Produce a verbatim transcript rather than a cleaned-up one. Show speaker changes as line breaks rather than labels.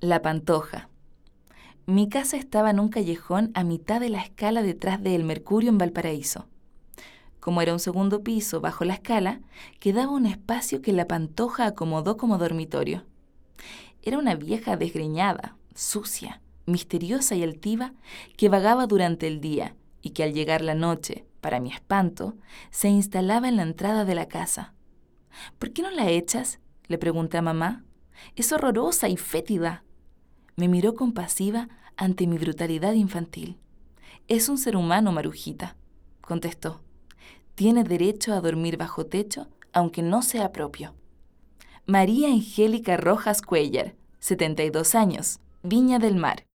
La Pantoja. Mi casa estaba en un callejón a mitad de la escala detrás de El Mercurio en Valparaíso. Como era un segundo piso bajo la escala, quedaba un espacio que la Pantoja acomodó como dormitorio. Era una vieja desgreñada, sucia, misteriosa y altiva que vagaba durante el día y que al llegar la noche, para mi espanto, se instalaba en la entrada de la casa. ¿Por qué no la echas?, le pregunté a mamá. Es horrorosa y fétida. Me miró compasiva ante mi brutalidad infantil. Es un ser humano, Marujita, contestó. Tiene derecho a dormir bajo techo, aunque no sea propio. María Angélica Rojas Cuellar, setenta y dos años, Viña del Mar.